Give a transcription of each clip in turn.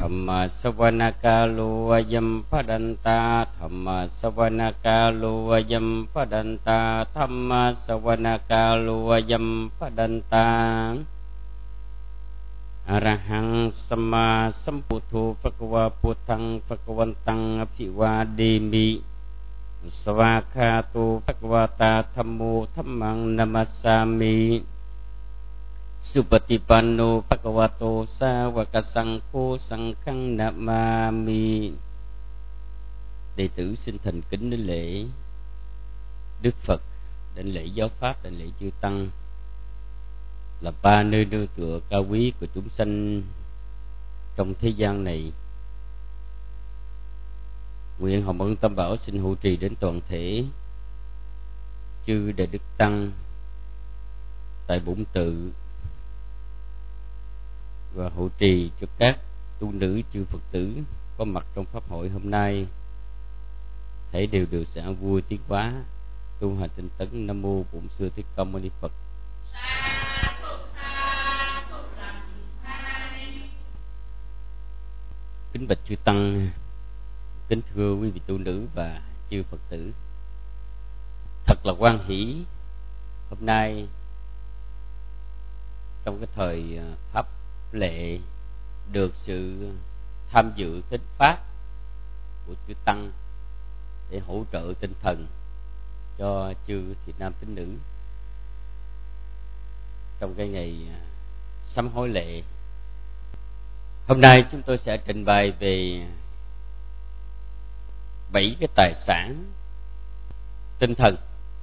Thamma savanakalu ayam padanta, Thamma savanakalu ayam padanta, Thamma savanakalu ayam padanta. Arahang sama samputu Bhagava Buddhang Bhagavantang Abhivademi. Svakatu Bhagavata Thammo Dhammang Namassami. Supatipanno Bhagavato Sāvaka Saṅkho Saṅkhang Namami. Đệ tử xin thành kính đến lễ Đức Phật, đến lễ Giáo Pháp, đến lễ Chư Tăng, là ba nơi nương tựa cao quý của chúng sanh trong thế gian này. Nguyện Hồng Ân Tam Bảo xin hộ trì đến toàn thể chư Đại Đức Tăng tại bổn tự, và hộ trì cho các tu nữ chư Phật tử có mặt trong pháp hội hôm nay, thể đều được sẽ vui tiến hóa tu hành tinh tấn. Nam mô Bổn Sư Thích Ca Mâu Ni Phật. Kính bạch chư Tăng, kính thưa quý vị tu nữ và chư Phật tử, thật là hoan hỷ hôm nay trong cái thời pháp lệ được sự tham dự thính pháp của chư Tăng để hỗ trợ tinh thần cho chư thiện nam tín nữ trong cái ngày sám hối lệ. Hôm nay chúng tôi sẽ trình bày về 7 cái tài sản tinh thần.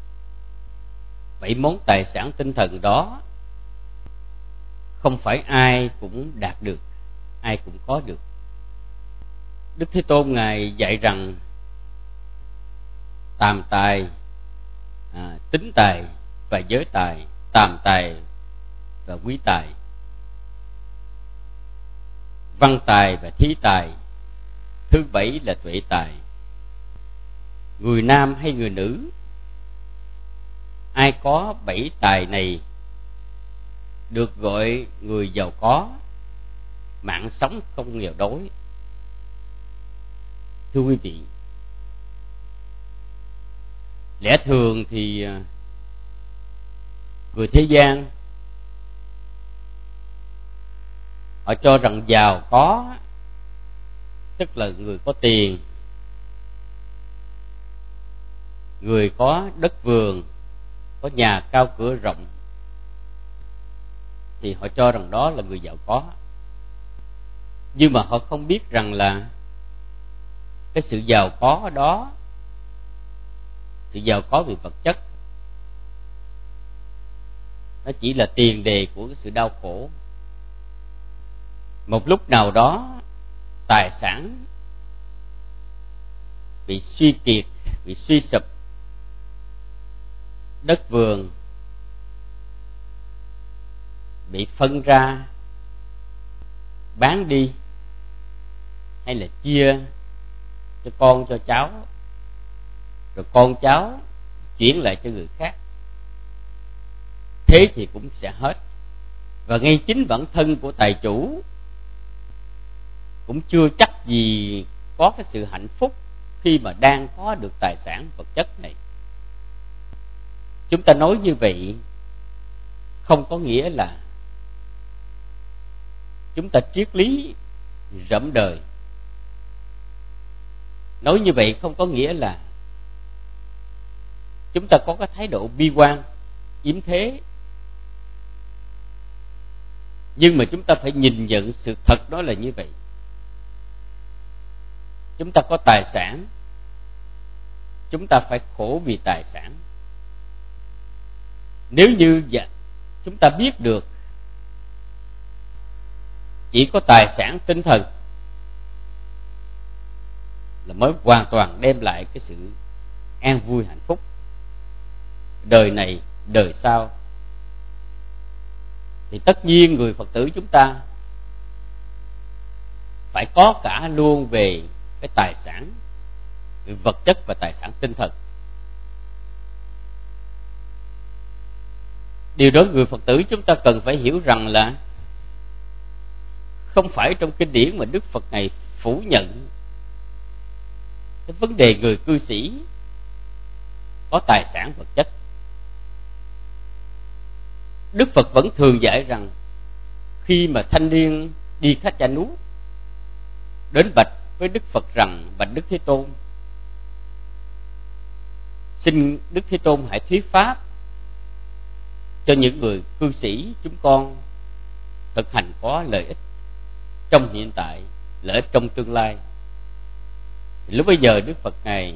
7 món tài sản tinh thần đó không phải ai cũng đạt được, ai cũng có được. Đức Thế Tôn Ngài dạy rằng tàm tài, tín tài và giới tài, tàm tài và quý tài, văn tài và thí tài, thứ 7 là tuệ tài. Người nam hay người nữ, ai có 7 tài này được gọi người giàu có, mạng sống không nghèo đói. Thưa quý vị, lẽ thường thì người thế gian họ cho rằng giàu có tức là người có tiền, người có đất vườn, có nhà cao cửa rộng, thì họ cho rằng đó là người giàu có. Nhưng mà họ không biết rằng là cái sự giàu có đó, sự giàu có về vật chất, nó chỉ là tiền đề của cái sự đau khổ. Một lúc nào đó tài sản bị suy kiệt, bị suy sụp, đất vườn bị phân ra, bán đi, hay là chia cho con cho cháu, rồi con cháu chuyển lại cho người khác, thế thì cũng sẽ hết. Và ngay chính bản thân của tài chủ cũng chưa chắc gì có cái sự hạnh phúc khi mà đang có được tài sản vật chất này. Chúng ta nói như vậy không có nghĩa là chúng ta triết lý rỗng đời. Nói như vậy không có nghĩa là chúng ta có cái thái độ bi quan, yếm thế. Nhưng mà chúng ta phải nhìn nhận sự thật đó là như vậy. Chúng ta có tài sản, chúng ta phải khổ vì tài sản. Nếu như chúng ta biết được chỉ có tài sản tinh thần là mới hoàn toàn đem lại cái sự an vui hạnh phúc đời này đời sau, thì tất nhiên người Phật tử chúng ta phải có cả luôn về cái tài sản về vật chất và tài sản tinh thần. Điều đó người Phật tử chúng ta cần phải hiểu rằng là không phải trong kinh điển mà Đức Phật Ngài phủ nhận cái vấn đề người cư sĩ có tài sản vật chất. Đức Phật vẫn thường dạy rằng khi mà thanh niên đi khách cha nú đến bạch với Đức Phật rằng: bạch Đức Thế Tôn, xin Đức Thế Tôn hãy thuyết pháp cho những người cư sĩ chúng con thực hành có lợi ích trong hiện tại, lợi ích trong tương lai. Lúc bây giờ Đức Phật Ngài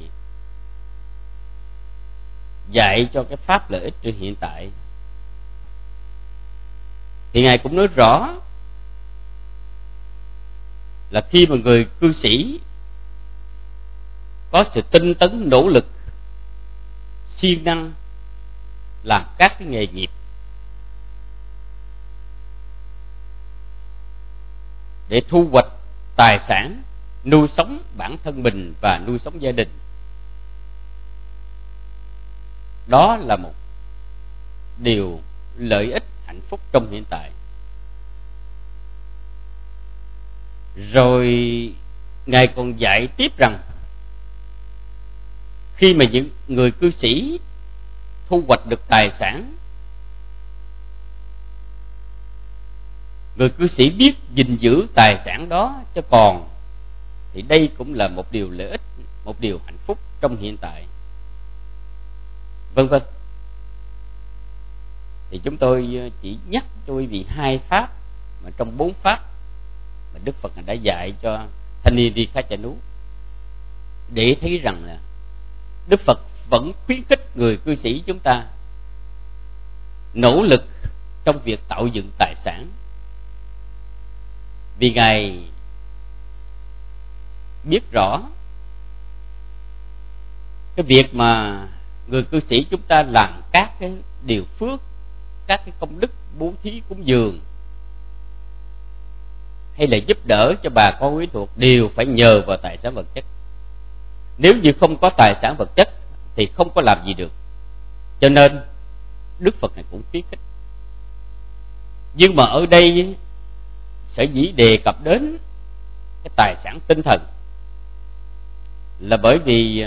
dạy cho cái pháp lợi ích trên hiện tại, thì Ngài cũng nói rõ là khi mà người cư sĩ có sự tinh tấn nỗ lực siêng năng làm các cái nghề nghiệp để thu hoạch tài sản nuôi sống bản thân mình và nuôi sống gia đình, đó là một điều lợi ích hạnh phúc trong hiện tại. Rồi Ngài còn dạy tiếp rằng khi mà những người cư sĩ thu hoạch được tài sản, người cư sĩ biết gìn giữ tài sản đó cho còn, thì đây cũng là một điều lợi ích, một điều hạnh phúc trong hiện tại, vân vân. Thì chúng tôi chỉ nhắc cho quý vị 2 pháp mà trong 4 pháp mà Đức Phật đã dạy cho thanh niên đi khách cha nú, để thấy rằng là Đức Phật vẫn khuyến khích người cư sĩ chúng ta nỗ lực trong việc tạo dựng tài sản. Vì Ngài biết rõ cái việc mà người cư sĩ chúng ta làm các cái điều phước, các cái công đức bố thí cúng dường hay là giúp đỡ cho bà con quý thuộc đều phải nhờ vào tài sản vật chất. Nếu như không có tài sản vật chất thì không có làm gì được. Cho nên Đức Phật này cũng khuyến khích. Nhưng mà ở đây sở dĩ đề cập đến cái tài sản tinh thần là bởi vì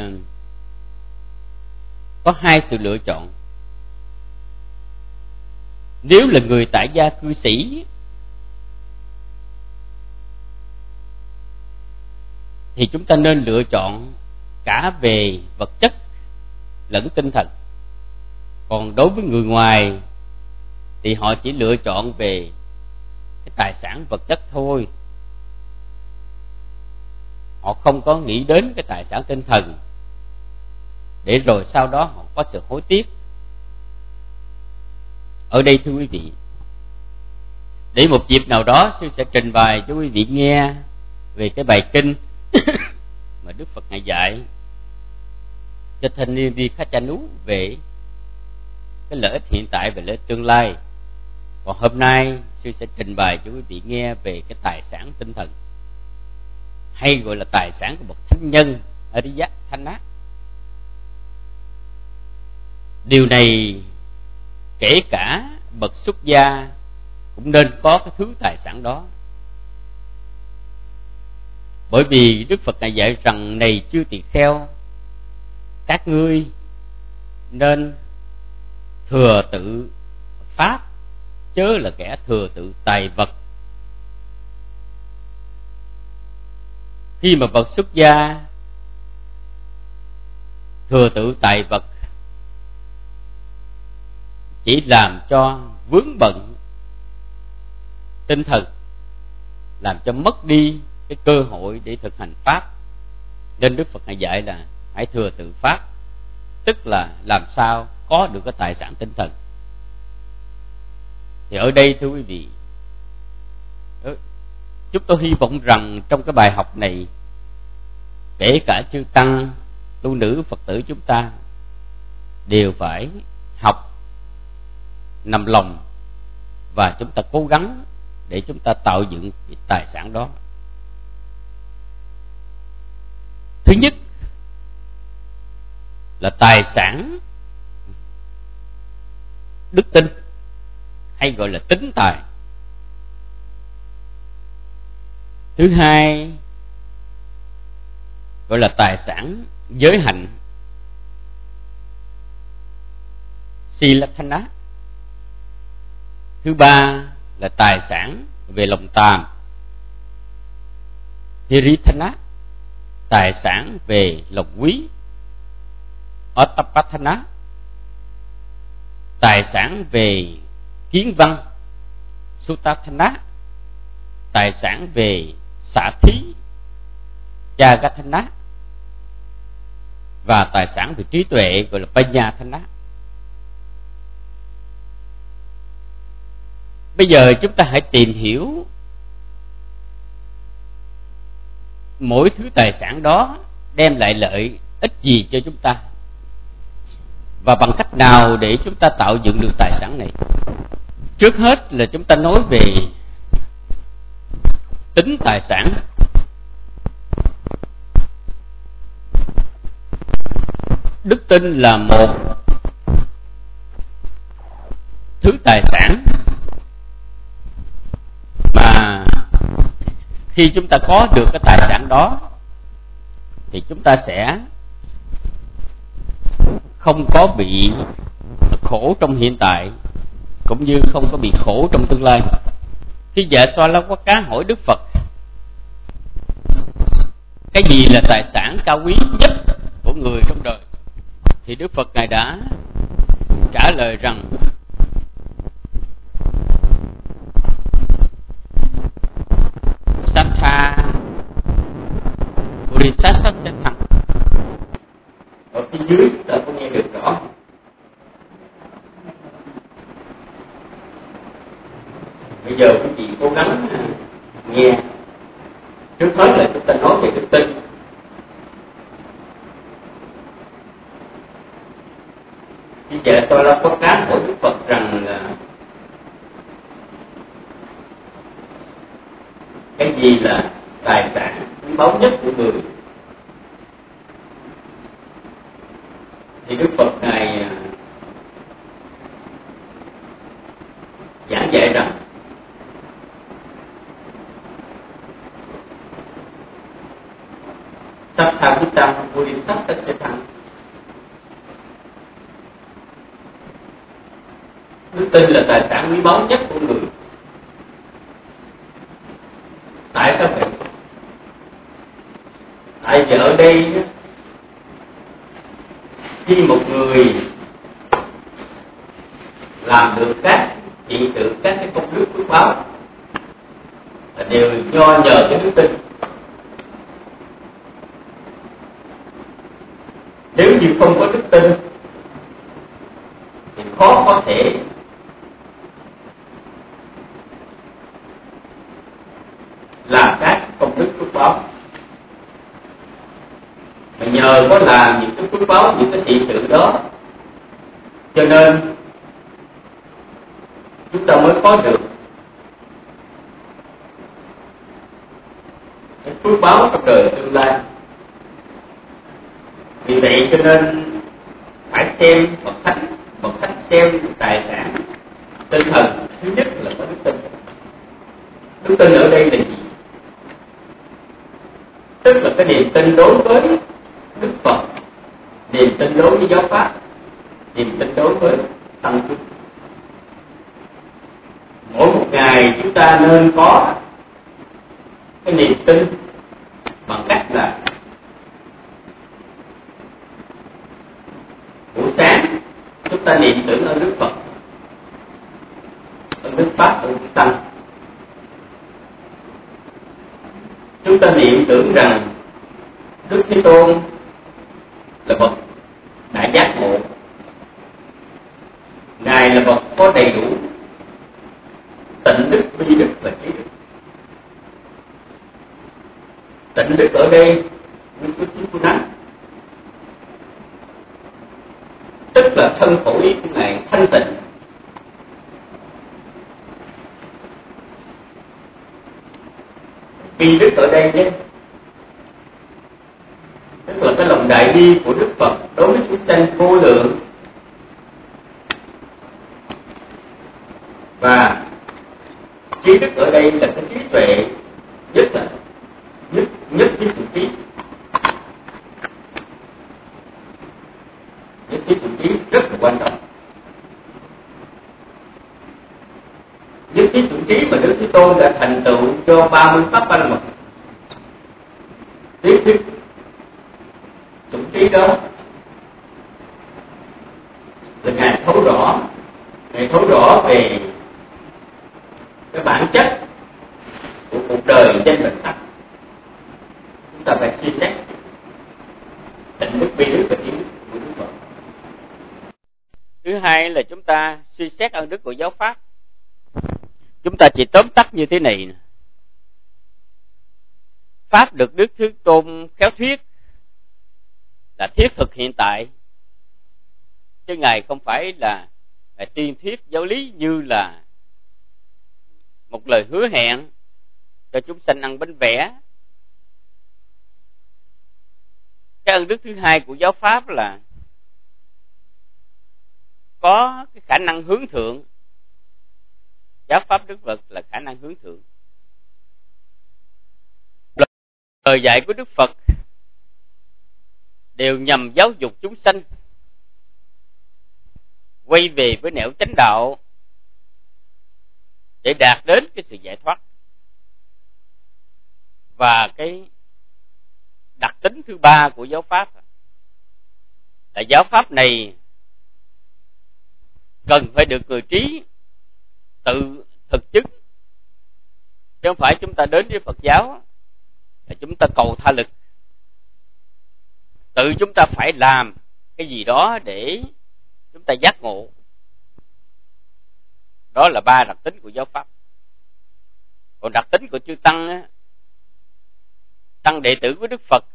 có 2 sự lựa chọn. Nếu là người tại gia cư sĩ thì chúng ta nên lựa chọn cả về vật chất lẫn tinh thần. Còn đối với người ngoài thì họ chỉ lựa chọn về cái tài sản vật chất thôi, họ không có nghĩ đến cái tài sản tinh thần, để rồi sau đó họ có sự hối tiếc. Ở đây thưa quý vị, để một dịp nào đó sư sẽ trình bày cho quý vị nghe về cái bài kinh mà Đức Phật Ngài dạy cho thanh niên đi khách cha nú về cái lợi ích hiện tại và lợi ích tương lai. Còn hôm nay sư sẽ trình bày cho quý vị nghe về cái tài sản tinh thần, hay gọi là tài sản của bậc thánh nhân Ariya Thanh Á. Điều này kể cả bậc xuất gia cũng nên có cái thứ tài sản đó. Bởi vì Đức Phật Ngài dạy rằng: này chư tỳ kheo, các ngươi nên thừa tự pháp, chớ là kẻ thừa tự tài vật. Khi mà bậc xuất gia thừa tự tài vật chỉ làm cho vướng bận tinh thần, làm cho mất đi cái cơ hội để thực hành pháp. Nên Đức Phật Ngài dạy là hãy thừa tự pháp, tức là làm sao có được cái tài sản tinh thần. Thì ở đây thưa quý vị, chúng tôi hy vọng rằng trong cái bài học này, kể cả chư tăng, tu nữ, Phật tử chúng ta đều phải học nằm lòng, và chúng ta cố gắng để chúng ta tạo dựng cái tài sản đó. Thứ nhất là tài sản đức tin, hay gọi là tín tài. Thứ hai gọi là tài sản giới hạnh, Silathana. Thứ ba là tài sản về lòng tàm, Hirithana. Tài sản về lòng quý, Ottappathana. Tài sản về kiến văn, Sutathana. Tài sản về xả thí, Jagathana. Và tài sản về trí tuệ gọi là Panyathana. Bây giờ chúng ta hãy tìm hiểu mỗi thứ tài sản đó đem lại lợi ích gì cho chúng ta, và bằng cách nào để chúng ta tạo dựng được tài sản này. Trước hết là chúng ta nói về tính tài sản. Đức tin là một thứ tài sản mà khi chúng ta có được cái tài sản đó thì chúng ta sẽ không có bị khổ trong hiện tại, cũng như không có bị khổ trong tương lai. Khi Dạ Xoa La Quát Cá hỏi Đức Phật cái gì là tài sản cao quý nhất của người trong đời, thì Đức Phật Ngài đã trả lời rằng Sattha Bodhisattva. Ở phía dưới chúng ta có nghe được rõ. Bây giờ quý vị cố gắng nghe. Trước hết là chúng ta nói về đức tin. Khi Dạ Xoa La Quát Cá hỏi Đức Phật rằng là cái gì là tài sản quý báu nhất của người, thì Đức Phật Ngài giảng dạy rằng Sattha Vittam Bodhisattva. Đức tin là tài sản quý báu nhất của người. Tại sao vậy? Tại vì ở đây khi một người làm được các trị sự, các cái công đức phước báo là đều do nhờ cái đức tin. Nếu như không có đức tin thì khó có thể làm các công đức phước báo. Mà nhờ có làm những cái phước báo, những cái trị sự đó, cho nên chúng ta mới có được cái phước báo trong đời tương lai. Vì vậy cho nên phải xem bậc thánh xem tài sản tinh thần. Thứ nhất là có đức tin. Đức tin ở đây là gì? Tức là cái niềm tin đối với Đức Phật, niềm tin đối với giáo pháp, niềm tin đối với tăng chúng. Mỗi một ngày chúng ta nên có cái niềm tin bằng cách là buổi sáng chúng ta niệm tưởng ơn Đức Phật, ơn Đức Pháp, ơn Đức Tăng. Chúng ta niệm tưởng rằng Đức Thế Tôn là bậc đại giác ngộ, Ngài là bậc có đầy đủ tịnh đức, vi đức và trí đức. Tịnh đức ở đây Visuddhimagga, tức là thân khẩu ý của Ngài thanh tịnh. Vi đức ở đây nhé, tức là cái lòng đại bi của Đức Phật đối với chúng sanh vô lượng. Và trí đức ở đây là cái trí tuệ, nhất là nhất thiết chủng trí. Nhất thiết chủng trí rất là quan trọng. Nhất thiết chủng trí mà Đức Thế Tôn đã thành tựu cho 30 pháp ba la mật. Nhất thiết chủng trí đó là Ngài thấu rõ về cái bản chất của cuộc đời danh và sắc. Chúng ta phải suy xét tịnh đức, bi đức và trí đức của Đức Phật. Thứ hai là chúng ta suy xét ân đức của giáo pháp. Chúng ta chỉ tóm tắt như thế này: pháp được Đức Thế Tôn khéo thuyết là thiết thực hiện tại, chứ Ngài không phải là tuyên thuyết giáo lý như là một lời hứa hẹn cho chúng sanh ăn bánh vẽ. Cái ân đức thứ hai của giáo pháp là có cái khả năng hướng thượng. Giáo pháp Đức Phật là khả năng hướng thượng. Lời dạy của Đức Phật đều nhằm giáo dục chúng sanh quay về với nẻo chánh đạo để đạt đến cái sự giải thoát. Và cái đặc tính thứ ba của giáo pháp là giáo pháp này cần phải được người trí tự thực chứng, chứ không phải chúng ta đến với Phật giáo là chúng ta cầu tha lực. Tự chúng ta phải làm cái gì đó để chúng ta giác ngộ. Đó là ba đặc tính của giáo pháp. Còn đặc tính của chư tăng, tăng đệ tử của Đức Phật,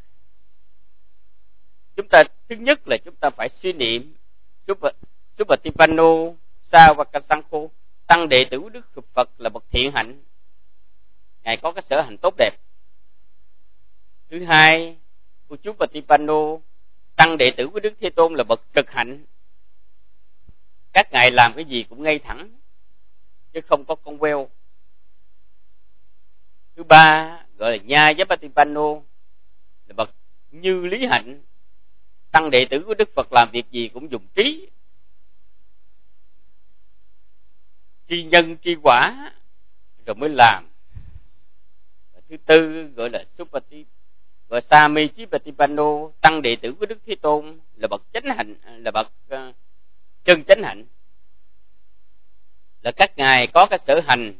chúng ta thứ nhất là chúng ta phải suy niệm Supatipanno Savakasankho. Tăng đệ tử của Đức Phật là bậc thiện hạnh, Ngài có cái sở hành tốt đẹp. Thứ hai, Uchupatipanno, tăng đệ tử của Đức Thế Tôn là bậc trực hạnh, các ngài làm cái gì cũng ngay thẳng chứ không có cong queo. Thứ ba gọi là Nyayapatipanno, là bậc như lý hạnh, tăng đệ tử của Đức Phật làm việc gì cũng dùng trí, tri nhân tri quả rồi mới làm. Và thứ tư gọi là Supati và Samijipatipanno, tăng đệ tử của Đức Thế Tôn là bậc chánh hạnh, là bậc chân chánh hạnh, là các ngài có cái sở hành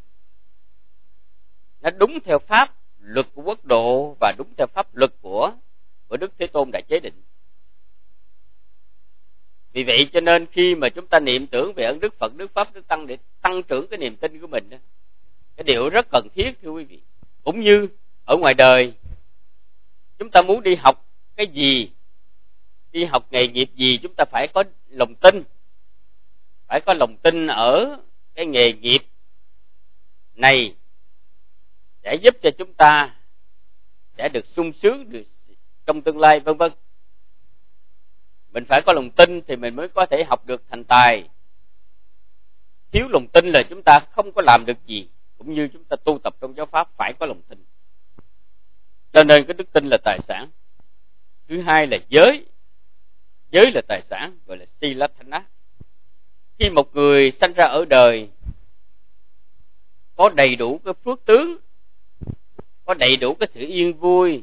nó đúng theo pháp luật của quốc độ và đúng theo pháp luật của Đức Thế Tôn đã chế định. Vì vậy cho nên khi mà chúng ta niệm tưởng về ơn Đức Phật, Đức Pháp, Đức Tăng để tăng trưởng cái niềm tin của mình đó, cái điều rất cần thiết thưa quý vị. Cũng như ở ngoài đời, chúng ta muốn đi học cái gì, đi học nghề nghiệp gì, chúng ta phải có lòng tin. Phải có lòng tin ở cái nghề nghiệp này để giúp cho chúng ta sẽ được sung sướng được trong tương lai, vân vân. Mình phải có lòng tin thì mình mới có thể học được thành tài. Thiếu lòng tin là chúng ta không có làm được gì. Cũng như chúng ta tu tập trong giáo pháp phải có lòng tin. Cho nên cái đức tin là tài sản. Thứ hai là giới. Giới là tài sản, gọi là Silathana. Khi một người sanh ra ở đời có đầy đủ cái phước tướng, có đầy đủ cái sự yên vui,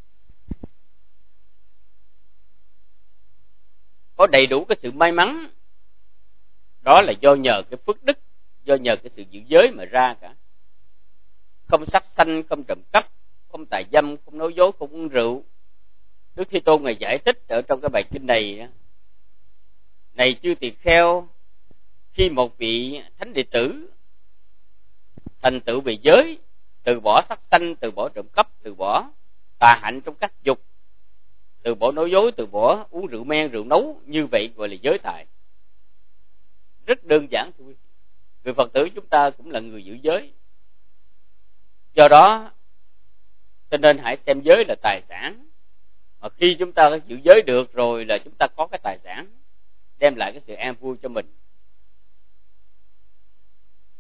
có đầy đủ cái sự may mắn, đó là do nhờ cái phước đức, do nhờ cái sự giữ giới mà ra cả. Không sát sanh, không trộm cắp, không tà dâm, không nói dối, không uống rượu. Đức Thế Tôn Ngài giải thích ở trong cái bài kinh này: này chư tỳ kheo, khi một vị thánh đệ tử thành tựu về giới, từ bỏ sát sanh, từ bỏ trộm cắp, từ bỏ tà hạnh trong các dục, từ bỏ nói dối, từ bỏ uống rượu men, rượu nấu, như vậy gọi là giới tài. Rất đơn giản thôi. Người Phật tử chúng ta cũng là người giữ giới. Do đó cho nên hãy xem giới là tài sản. Mà khi chúng ta giữ giới được rồi là chúng ta có cái tài sản đem lại cái sự an vui cho mình.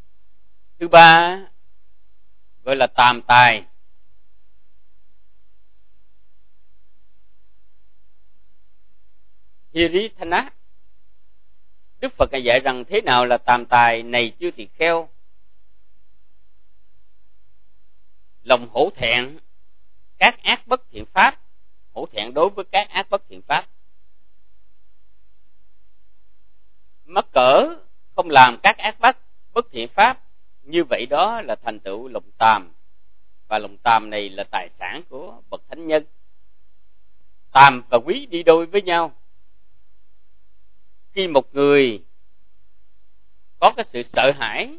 Thứ ba gọi là tàm tài. Hiritana. Đức Phật dạy rằng thế nào là tàm tài này chưa tỳ kheo? Lòng hổ thẹn các ác bất thiện pháp, hổ thẹn đối với các ác bất thiện pháp. Mắc cỡ không làm các ác bất thiện pháp, như vậy đó là thành tựu lòng tàm, và lòng tàm này là tài sản của bậc thánh nhân. Tàm và quý đi đôi với nhau. Khi một người có cái sự sợ hãi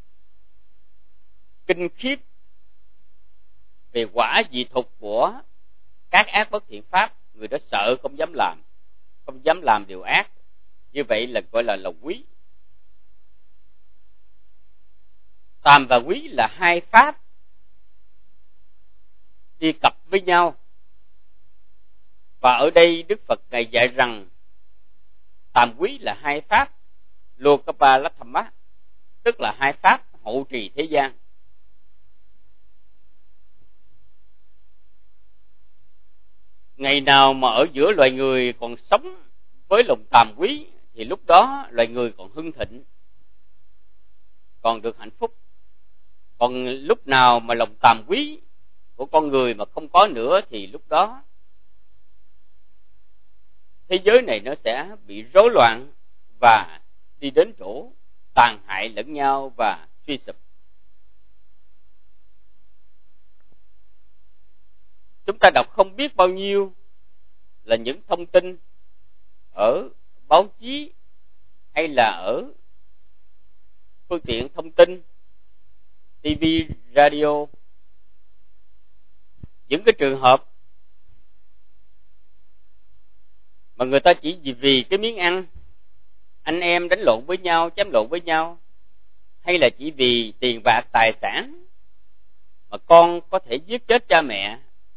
kinh khiếp về quả dị thục của các ác bất thiện pháp, người đó sợ không dám làm điều ác, như vậy là gọi là lòng quý. Tàm và quý là hai pháp đi cặp với nhau, và ở đây Đức Phật ngài dạy rằng tàm quý là hai pháp Lokapalathama, tức là hai pháp hộ trì thế gian. Ngày nào mà ở giữa loài người còn sống với lòng tàm quý thì lúc đó loài người còn hưng thịnh, còn được hạnh phúc. Còn lúc nào mà lòng tàm quý của con người mà không có nữa thì lúc đó thế giới này nó sẽ bị rối loạn và đi đến chỗ tàn hại lẫn nhau và suy sụp. Chúng ta đọc không biết bao nhiêu là những thông tin ở báo chí hay là ở phương tiện thông tin, TV, radio, những cái trường hợp mà người ta chỉ vì cái miếng ăn, anh em đánh lộn với nhau, chém lộn với nhau, hay là chỉ vì tiền bạc tài sản mà con có thể giết chết cha mẹ,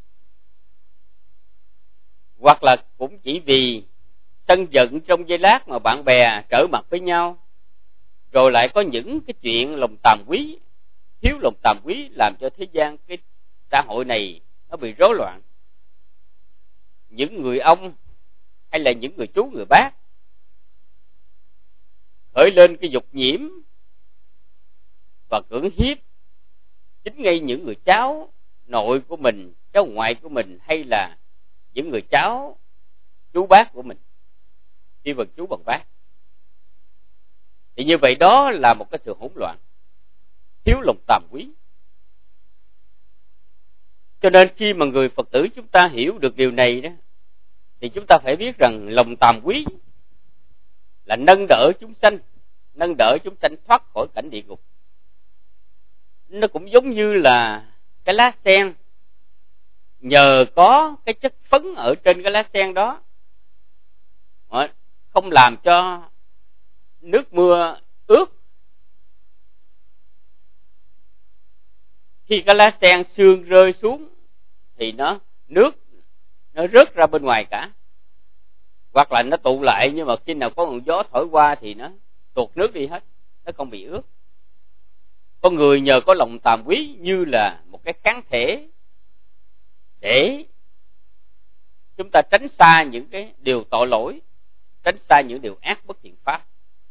hoặc là cũng chỉ vì sân giận trong giây lát mà bạn bè trở mặt với nhau. Rồi lại có những cái chuyện lòng tàm quý, thiếu lòng tàm quý làm cho thế gian, cái xã hội này nó bị rối loạn. Những người ông hay là những người chú người bác khởi lên cái dục nhiễm và cưỡng hiếp chính ngay những người cháu nội của mình, cháu ngoại của mình, hay là những người cháu chú bác của mình, khi bằng chú bằng bác. Thì như vậy đó là một cái sự hỗn loạn, thiếu lòng tàm quý. Cho nên khi mà người Phật tử chúng ta hiểu được điều này đó, thì chúng ta phải biết rằng lòng tàm quý là nâng đỡ chúng sanh thoát khỏi cảnh địa ngục. Nó cũng giống như là cái lá sen, nhờ có cái chất phấn ở trên cái lá sen đó không làm cho nước mưa ướt. Khi cái lá sen sương rơi xuống thì nước nó rớt ra bên ngoài cả, hoặc là nó tụ lại, nhưng mà khi nào có ngọn gió thổi qua thì nó tuột nước đi hết, nó không bị ướt. Con người nhờ có lòng tàm quý như là một cái kháng thể để chúng ta tránh xa những cái điều tội lỗi, tránh xa những điều ác bất thiện pháp.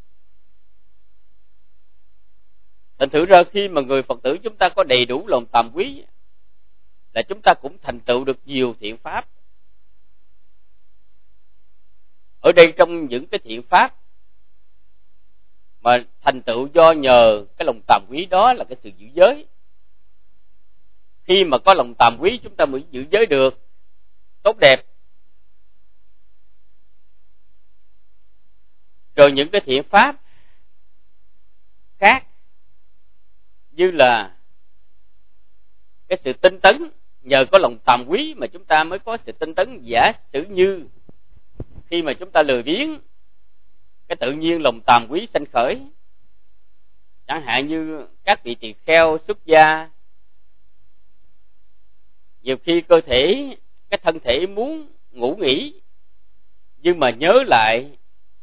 Thành thử ra khi mà người Phật tử chúng ta có đầy đủ lòng tàm quý là chúng ta cũng thành tựu được nhiều thiện pháp. Ở đây trong những cái thiện pháp mà thành tựu do nhờ cái lòng tàm quý đó là cái sự giữ giới. Khi mà có lòng tàm quý chúng ta mới giữ giới được tốt đẹp. Rồi những cái thiện pháp khác như là cái sự tinh tấn, nhờ có lòng tàm quý mà chúng ta mới có sự tinh tấn. Giả sử như khi mà chúng ta lười biếng, cái tự nhiên lòng tàm quý sanh khởi. Chẳng hạn như các vị tỳ kheo xuất gia, nhiều khi cái thân thể muốn ngủ nghỉ, nhưng mà nhớ lại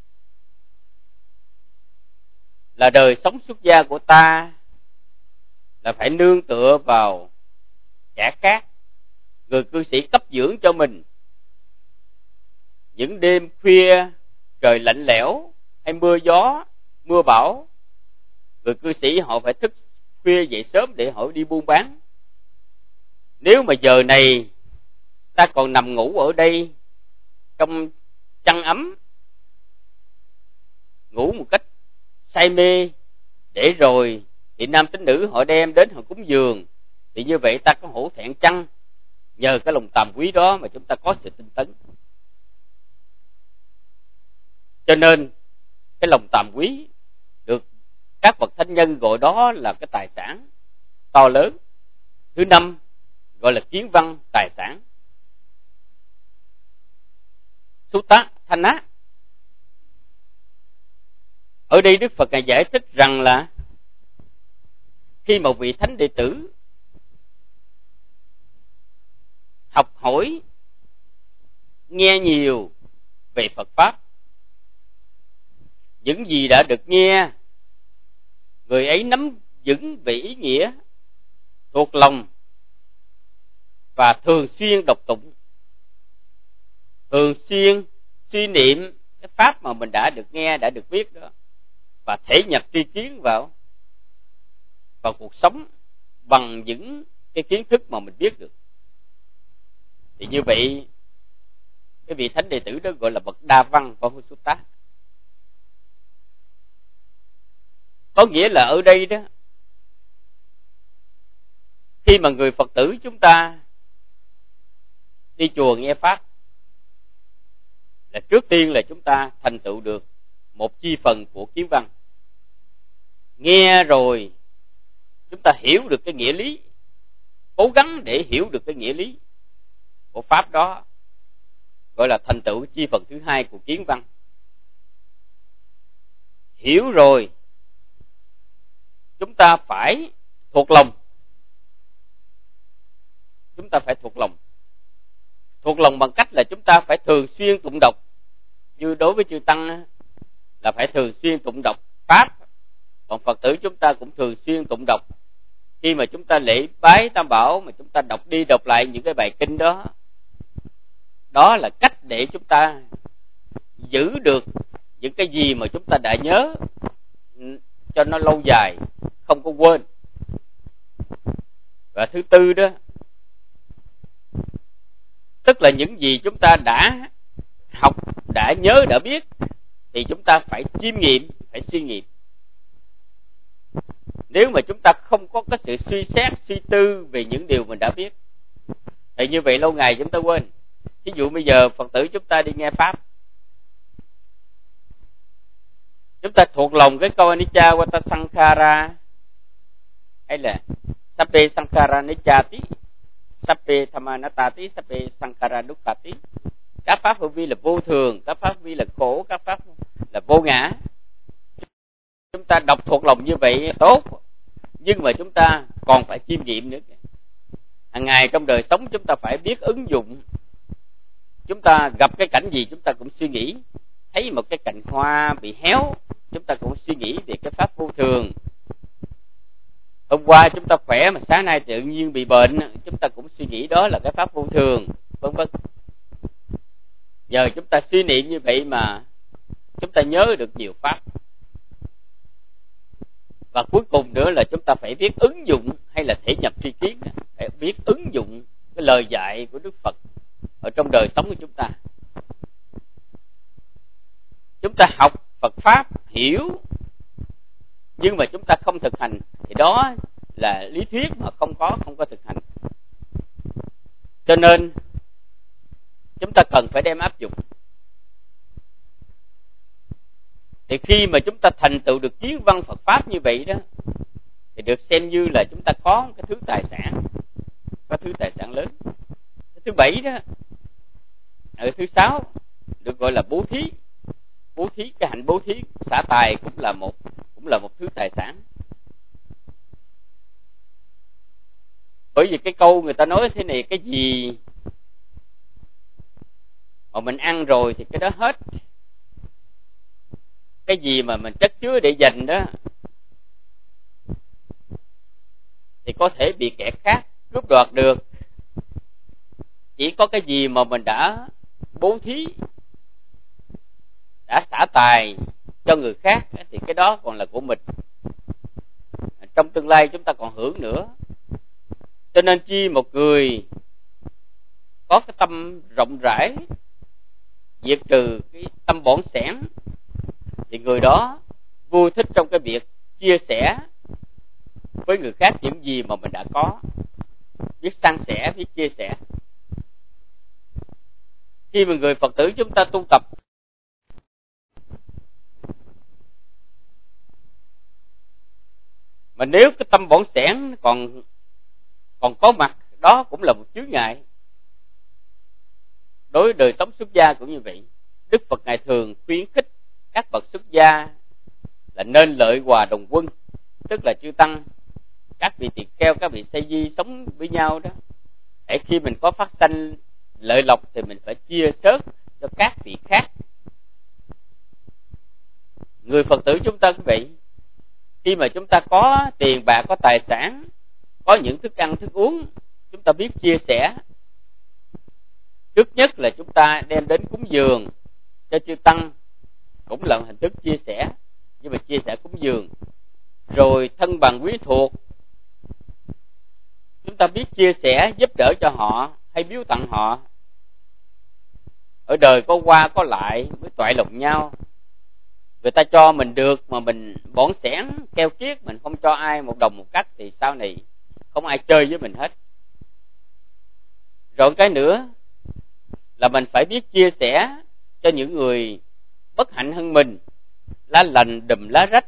là đời sống xuất gia của ta là phải nương tựa vào kẻ khác, người cư sĩ cấp dưỡng cho mình. những đêm khuya trời lạnh lẽo hay mưa gió, mưa bão, người cư sĩ họ phải thức khuya dậy sớm để họ đi buôn bán. Nếu mà giờ này ta còn nằm ngủ ở đây trong chăn ấm, ngủ một cách say mê, để rồi thì nam tín nữ họ đem đến họ cúng dường, thì như vậy ta có hổ thẹn chăng? Nhờ cái lòng tàm quý đó mà chúng ta có sự tinh tấn. Cho nên cái lòng tàm quý được các bậc thánh nhân gọi đó là cái tài sản to lớn. Thứ năm gọi là kiến văn tài sản. Sutta Thana. Ở đây Đức Phật Ngài giải thích rằng là khi một vị thánh đệ tử học hỏi, nghe nhiều về Phật Pháp, những gì đã được nghe, người ấy nắm vững về ý nghĩa, thuộc lòng và thường xuyên đọc tụng, thường xuyên suy niệm cái Pháp mà mình đã được nghe, đã được biết đó, và thể nhập tri kiến vào cuộc sống bằng những cái kiến thức mà mình biết được. Thì như vậy cái vị thánh đệ tử đó gọi là bậc đa văn Vahusutta. Có nghĩa là ở đây đó, khi mà người Phật tử chúng ta đi chùa nghe Pháp, là trước tiên là chúng ta thành tựu được một chi phần của kiến văn. Nghe rồi chúng ta hiểu được cái nghĩa lý, cố gắng để hiểu được cái nghĩa lý của Pháp đó, gọi là thành tựu chi phần thứ hai của kiến văn. Hiểu rồi chúng ta phải thuộc lòng. Chúng ta phải thuộc lòng. Thuộc lòng bằng cách là chúng ta phải thường xuyên tụng đọc. Như đối với chư Tăng là phải thường xuyên tụng đọc Pháp. Còn Phật tử chúng ta cũng thường xuyên tụng đọc. Khi mà chúng ta lễ bái Tam Bảo mà chúng ta đọc đi đọc lại những cái bài kinh đó, đó là cách để chúng ta giữ được những cái gì mà chúng ta đã nhớ cho nó lâu dài, không có quên. Và thứ tư đó, tức là những gì chúng ta đã học, đã nhớ, đã biết, thì chúng ta phải chiêm nghiệm, phải suy nghiệm. Nếu mà chúng ta không có cái sự suy xét, suy tư về những điều mình đã biết, thì như vậy lâu ngày chúng ta quên. Ví dụ bây giờ Phật tử chúng ta đi nghe Pháp, chúng ta thuộc lòng cái câu Anicca Vata Sankhara, hay là Sappe Sankhara Niccati, Sappe Thamanatati, Sappe Sankhara Dukkati. Các pháp hữu vi là vô thường, các pháp vi là khổ, các pháp là vô ngã. Chúng ta đọc thuộc lòng như vậy tốt, nhưng mà chúng ta còn phải chiêm nghiệm nữa. Hàng ngày trong đời sống chúng ta phải biết ứng dụng. Chúng ta gặp cái cảnh gì chúng ta cũng suy nghĩ. Thấy một cái cành hoa bị héo, chúng ta cũng suy nghĩ về cái pháp vô thường. Hôm qua chúng ta khỏe mà sáng nay tự nhiên bị bệnh, chúng ta cũng suy nghĩ đó là cái pháp vô thường, vân vân. Giờ chúng ta suy niệm như vậy mà chúng ta nhớ được nhiều pháp. Và cuối cùng nữa là chúng ta phải biết ứng dụng, hay là thể nhập tri kiến, phải biết ứng dụng cái lời dạy của Đức Phật ở trong đời sống của chúng ta. Chúng ta học Phật Pháp, hiểu, nhưng mà chúng ta không thực hành, thì đó là lý thuyết mà không có thực hành. Cho nên chúng ta cần phải đem áp dụng. Thì khi mà chúng ta thành tựu được kiến văn Phật Pháp như vậy đó, thì được xem như là chúng ta có cái thứ tài sản, có thứ tài sản lớn. Cái thứ bảy đó, ở thứ sáu được gọi là bố thí. Bố thí, cái hạnh bố thí, xả tài cũng là một thứ tài sản. Bởi vì cái câu người ta nói thế này, cái gì mà mình ăn rồi thì cái đó hết. Cái gì mà mình chất chứa để dành đó thì có thể bị kẻ khác cướp đoạt được. Chỉ có cái gì mà mình đã bố thí, đã xả tài cho người khác thì cái đó còn là của mình, trong tương lai chúng ta còn hưởng nữa. Cho nên chi một người có cái tâm rộng rãi, diệt trừ cái tâm bỏng sẻn, thì người đó vui thích trong cái việc chia sẻ với người khác những gì mà mình đã có, biết san sẻ, biết chia sẻ. Khi mà người Phật tử chúng ta tu tập mà nếu cái tâm bỏng sẻn còn có mặt, đó cũng là một chướng ngại. Đối với đời sống xuất gia cũng như vậy. Đức Phật Ngài thường khuyến khích các bậc xuất gia là nên lợi hòa đồng quân, tức là chư tăng, các vị tỳ kheo, các vị sa di sống với nhau đó. Để khi mình có phát sanh lợi lộc thì mình phải chia sớt cho các vị khác. Người Phật tử chúng ta cũng vậy. Khi mà chúng ta có tiền bạc, có tài sản, có những thức ăn, thức uống, chúng ta biết chia sẻ. Trước nhất là chúng ta đem đến cúng dường cho chư tăng, cũng là một hình thức chia sẻ, nhưng mà chia sẻ cúng dường. Rồi thân bằng quý thuộc, chúng ta biết chia sẻ, giúp đỡ cho họ hay biếu tặng họ. Ở đời có qua có lại mới toại lòng nhau. Người ta cho mình được mà mình bỏng sẻn keo kiết, mình không cho ai một đồng một cách thì sau này không ai chơi với mình hết. Rồi cái nữa là mình phải biết chia sẻ cho những người bất hạnh hơn mình, lá lành đùm lá rách.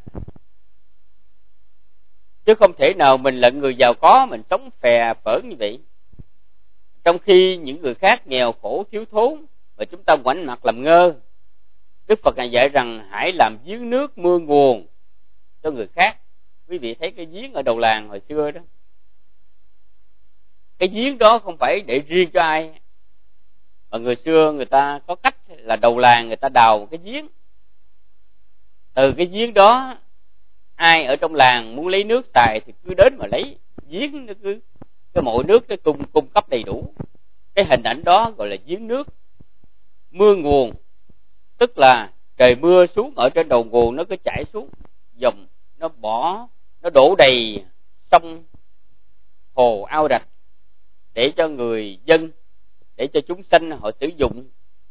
Chứ không thể nào mình là người giàu có, mình sống phè phỡn như vậy, trong khi những người khác nghèo khổ thiếu thốn mà chúng ta ngoảnh mặt làm ngơ. Đức Phật Ngài dạy rằng hãy làm giếng nước mưa nguồn cho người khác. Quý vị thấy cái giếng ở đầu làng hồi xưa đó, cái giếng đó không phải để riêng cho ai, mà người xưa người ta có cách là đầu làng người ta đào một cái giếng. Từ cái giếng đó, ai ở trong làng muốn lấy nước xài thì cứ đến mà lấy. Giếng nó cứ cái mội nước nó cung cấp đầy đủ. Cái hình ảnh đó gọi là giếng nước mưa nguồn, tức là trời mưa xuống ở trên đầu nguồn, nó cứ chảy xuống dòng, nó đổ đầy sông hồ ao rạch để cho người dân, để cho chúng sanh họ sử dụng.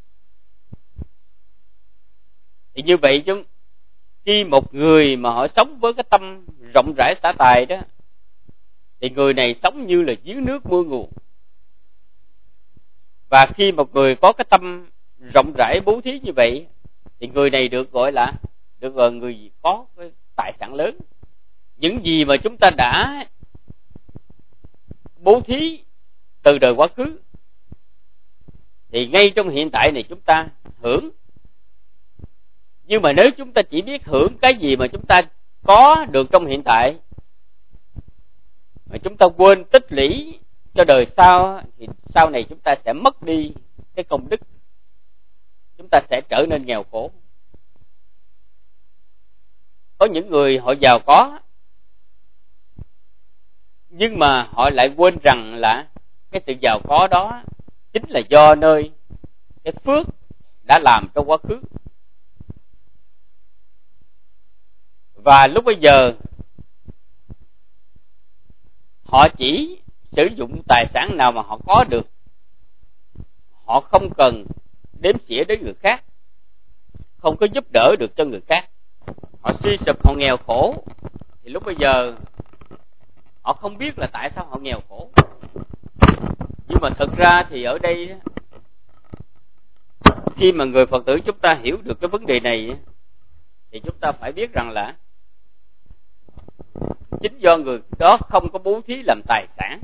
Thì như vậy chứ, khi một người mà họ sống với cái tâm rộng rãi xả tài đó, thì người này sống như là giếng nước mưa nguồn. Và khi một người có cái tâm rộng rãi bố thí như vậy, thì người này được gọi là người có cái tài sản lớn. Những gì mà chúng ta đã bố thí từ đời quá khứ thì ngay trong hiện tại này chúng ta hưởng. Nhưng mà nếu chúng ta chỉ biết hưởng cái gì mà chúng ta có được trong hiện tại, mà chúng ta quên tích lũy cho đời sau, thì sau này chúng ta sẽ mất đi cái công đức, chúng ta sẽ trở nên nghèo khổ. Có những người họ giàu có, nhưng mà họ lại quên rằng là cái sự giàu có đó chính là do nơi cái phước đã làm trong quá khứ. Và lúc bây giờ họ chỉ sử dụng tài sản nào mà họ có được, họ không cần đếm xỉa đến người khác, không có giúp đỡ được cho người khác. Họ suy sụp, họ nghèo khổ, thì lúc bây giờ họ không biết là tại sao họ nghèo khổ. Nhưng mà thực ra thì ở đây, khi mà người Phật tử chúng ta hiểu được cái vấn đề này, thì chúng ta phải biết rằng là chính do người đó không có bố thí làm tài sản.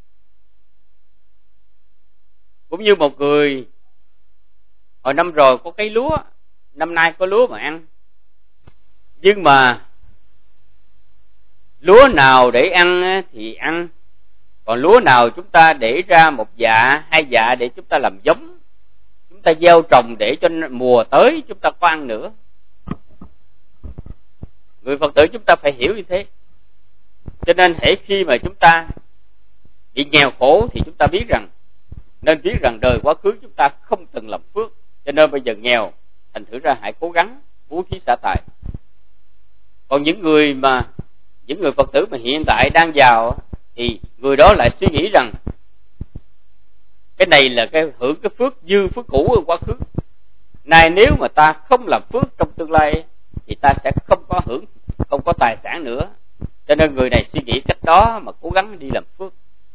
Cũng như một người hồi năm rồi có cây lúa, năm nay có lúa mà ăn, nhưng mà lúa nào để ăn thì ăn, còn lúa nào chúng ta để ra một dạ, hai dạ để chúng ta làm giống, chúng ta gieo trồng để cho mùa tới chúng ta có ăn nữa. Người Phật tử chúng ta phải hiểu như thế. Cho nên hễ khi mà chúng ta bị nghèo khổ thì chúng ta biết rằng, nên biết rằng đời quá khứ chúng ta không từng làm phước, cho nên bây giờ nghèo. thành thử ra hãy cố gắng bố thí xả tài. Còn những người Phật tử mà hiện tại đang giàu thì người đó lại suy nghĩ rằng cái này là cái hưởng cái phước dư phước cũ ở quá khứ. Này nếu mà ta không làm phước trong tương lai thì ta sẽ không có hưởng, không có tài sản nữa. Cho nên người này suy nghĩ cách đó mà cố gắng đi làm phước.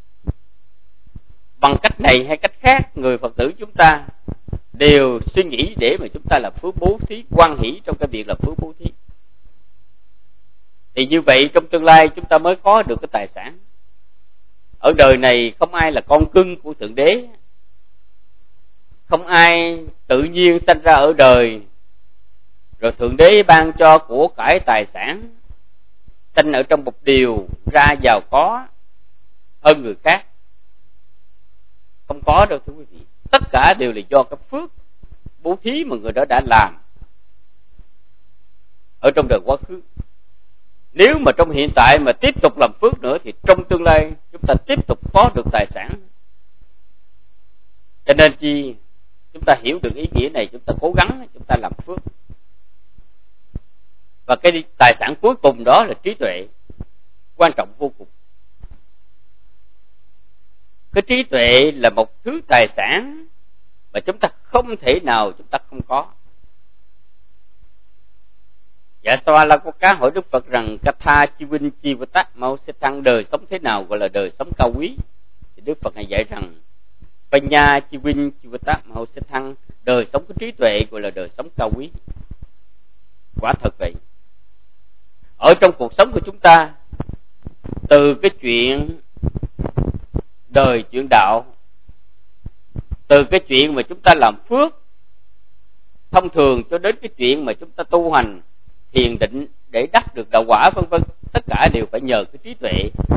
Bằng cách này hay cách khác, người Phật tử chúng ta đều suy nghĩ để mà chúng ta làm phước bố thí, hoan hỷ trong cái việc làm phước bố thí. Thì như vậy trong tương lai chúng ta mới có được cái tài sản. Ở đời này không ai là con cưng của Thượng Đế, không ai tự nhiên sanh ra ở đời rồi Thượng Đế ban cho của cải tài sản, sanh ở trong một điều ra giàu có hơn người khác. Không có đâu thưa quý vị. Tất cả đều là do cái phước bố thí mà người đó đã làm ở trong đời quá khứ. Nếu mà trong hiện tại mà tiếp tục làm phước nữa thì trong tương lai chúng ta tiếp tục có được tài sản. Cho nên chi chúng ta hiểu được ý nghĩa này, chúng ta cố gắng chúng ta làm phước. Và cái tài sản cuối cùng đó là trí tuệ, quan trọng vô cùng. Cái trí tuệ là một thứ tài sản mà chúng ta không thể nào chúng ta không có. Dạ Xoa La Có Cá hỏi Đức Phật rằng Katha Chivin Chivata Mau sẽ tăng đời sống thế nào gọi là đời sống cao quý. Thì Đức Phật này dạy rằng Panya Chivin Chivata Mau sẽ thăng, đời sống của trí tuệ gọi là đời sống cao quý. Quả thật vậy. Ở trong cuộc sống của chúng ta, từ cái chuyện đời chuyện đạo, từ cái chuyện mà chúng ta làm phước thông thường cho đến cái chuyện mà chúng ta tu hành thiền định để đắc được đạo quả vân vân, tất cả đều phải nhờ cái trí tuệ.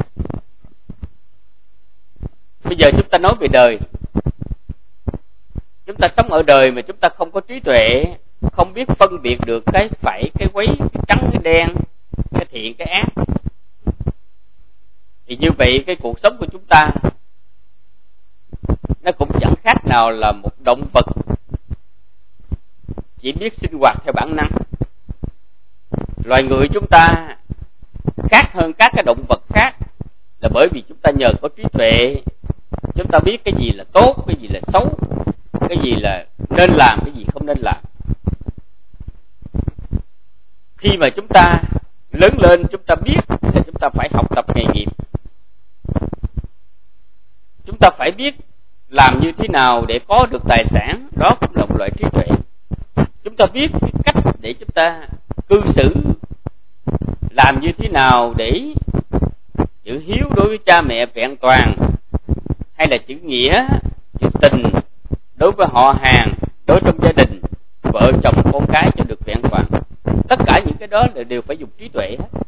Bây giờ chúng ta nói về đời, chúng ta sống ở đời mà chúng ta không có trí tuệ, không biết phân biệt được cái phải, cái quấy, cái trắng, cái đen, cái thiện, cái ác, thì như vậy cái cuộc sống của chúng ta nó cũng chẳng khác nào là một động vật chỉ biết sinh hoạt theo bản năng. Loài người chúng ta khác hơn các cái động vật khác là bởi vì chúng ta nhờ có trí tuệ, chúng ta biết cái gì là tốt, cái gì là xấu, cái gì là nên làm, cái gì không nên làm. Khi mà chúng ta lớn lên, chúng ta biết là chúng ta phải học tập nghề nghiệp, chúng ta phải biết làm như thế nào để có được tài sản, đó cũng là một loại trí tuệ. Chúng ta biết cái cách để chúng ta cư xử, làm như thế nào để chữ hiếu đối với cha mẹ vẹn toàn, hay là chữ nghĩa, chữ tình đối với họ hàng, đối trong gia đình, vợ chồng con cái cho được vẹn toàn. Tất cả những cái đó là đều phải dùng trí tuệ hết.